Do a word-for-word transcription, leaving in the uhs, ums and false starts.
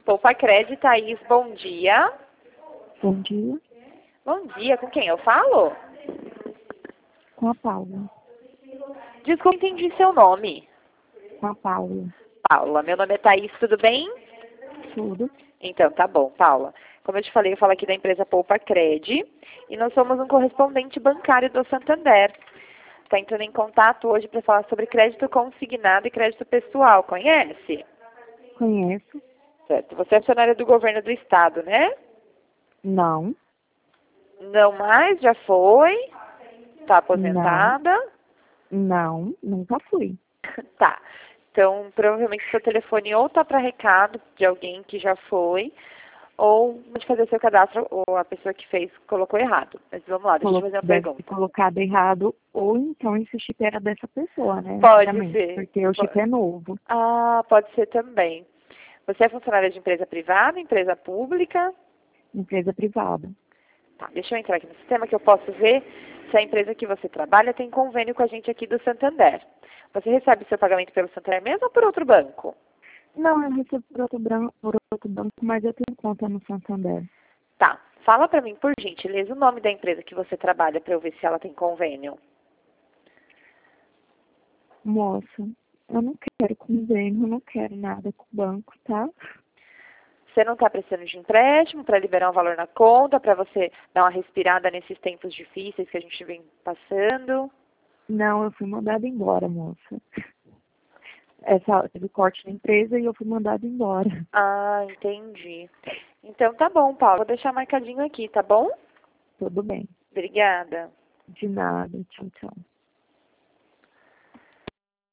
Poupa Cred, Thaís, bom dia. Bom dia, Bom dia, com quem eu falo? com a Paula. Desculpa, entendi seu nome. Com a Paula. Paula, meu nome é Thaís, tudo bem? Tudo. Então, tá bom, Paula. Como eu te falei, eu falo aqui da empresa Poupa Cred e nós somos um correspondente bancário do Santander. Está entrando em contato hoje para falar sobre crédito consignado e crédito pessoal, conhece? Conheço? Certo. Você é funcionária do governo do estado, né? Não. Não mais? Já foi? Está Não. aposentada? Não. Nunca fui. Tá. Então, provavelmente seu telefone ou está para recado de alguém que já foi, ou de fazer seu cadastro, ou a pessoa que fez colocou errado. Mas vamos lá, deixa eu te Colo- fazer uma Deve ter pergunta. colocado errado, ou então esse chip era dessa pessoa, né? Pode Antigamente, ser. porque o Po- chip é novo. Ah, pode ser também. Você é funcionária de empresa privada, empresa pública? Empresa privada. Tá, deixa eu entrar aqui no sistema que eu posso ver se a empresa que você trabalha tem convênio com a gente aqui do Santander. Você recebe seu pagamento pelo Santander mesmo ou por outro banco? Não, eu recebo por outro, bran- por outro banco, mas eu tenho conta no Santander. Tá, fala pra mim, por gentileza, o nome da empresa que você trabalha para eu ver se ela tem convênio. Moça, eu não quero convênio, eu não quero nada com o banco, tá? Você não está precisando de empréstimo para liberar um valor na conta, para você dar uma respirada nesses tempos difíceis que a gente vem passando? Não, eu fui mandada embora, moça. Essa, teve corte na empresa e eu fui mandada embora. Ah, entendi. Então tá bom, Paulo. Vou deixar marcadinho aqui, tá bom? Tudo bem. Obrigada. De nada. Tchau, tchau.